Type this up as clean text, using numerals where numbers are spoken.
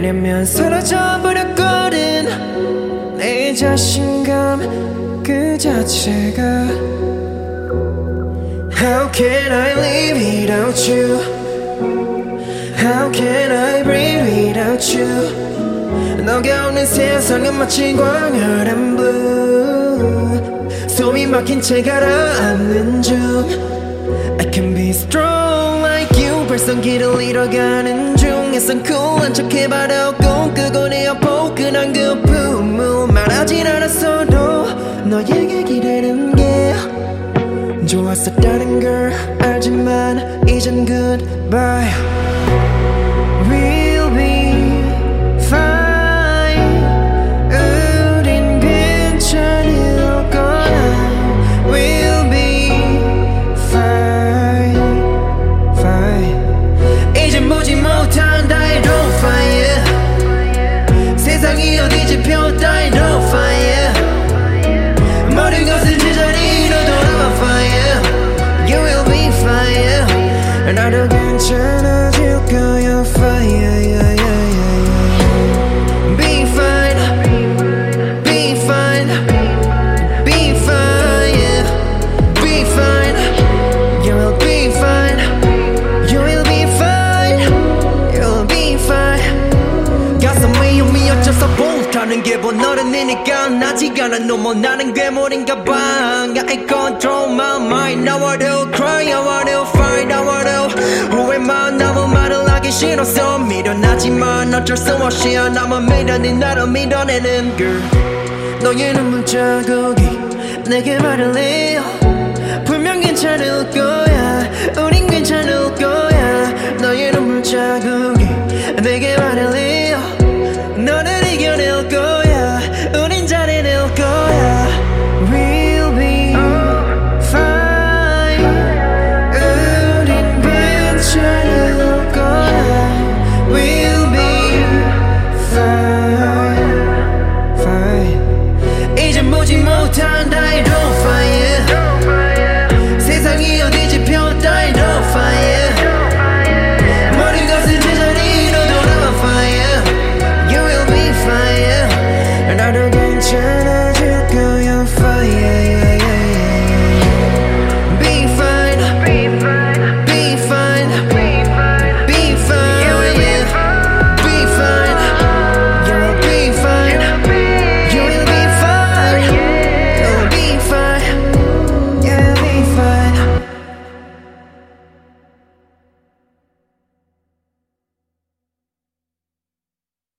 왜냐면 사라져 버렸거든 내 자신감 그 자체가 How can I live without you How can I breathe without you 너가 없는 세상은 마치 광활한 blue 숨이 막힌 채 가라앉는 중 I can be strong like you 발성기를 잃어가는 중 애써 cool한 척 해봐도 꿈 끄고 내 앞 포근한 그 품을 말하진 않았어도 너에게 기대는 게 좋았었다는 걸 알지만 이젠 goodbye We'll be fine 우린 괜찮을 거야 We'll be fine fine 이젠 보지 못한 다이로 fire 세상이 어디지 펴 다이로 fire 모든 것을 제자리로 돌아와 fire You will be fire 나도 괜찮아질 거야 fire yeah, yeah, yeah, yeah. Be fine Be fine Be fine yeah. Be fine You will be fine You will be fine You will be fine 가슴 위험이 어쩔 수 못하는 게 번어른이니까 나지가 않아 너무 나는 괴물인가 봐 I control my mind I want to cry I want to fight I want to 후회만 아무 말을 하기 싫어서 미련하지만 어쩔 수 없이 나만 믿어내 나를 믿어내는 girl 너의 눈물 자국이 내게 말을 해요 분명 괜찮을 거야 우린 괜찮을 거야 너의 눈물 자국이 내게 말을 해요 너를 이겨낼 거야 우린 잘해낼 거야 We'll be fine 우린 괜찮을 거야 We'll be fine fine 이젠 보지 못한 다이로